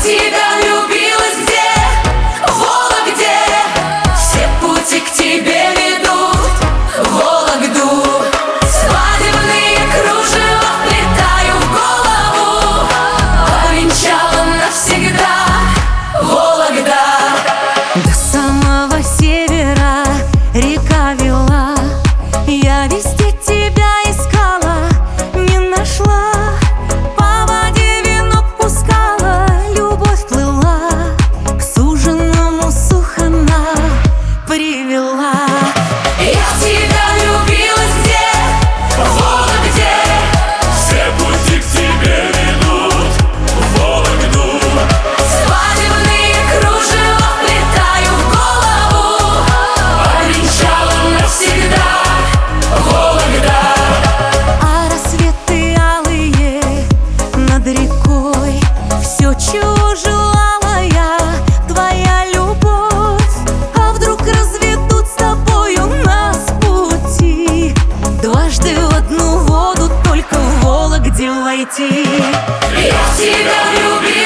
тебя влюбилась, где? В Вологде. Все пути к тебе ведут в Вологду. Свадебные кружева вплетаю в голову. Повенчала навсегда Вологда. До самого севера река вела, я везде тебя искала, не нашла. По воде венок пускала, любовь плыла, к суженому сухана привела. Я в тебя влюбилась, где? В Вологде. Все пути к тебе ведут в Вологду. Свадебные кружева вплетаю в голову. Повенчала навсегда Вологда. А рассветы алые над рекой, все, чего желала я, твоя любовь. А вдруг разведут с тобою нас пути, дважды в одну воду только в Вологде войти. Я в тебя влюбилась.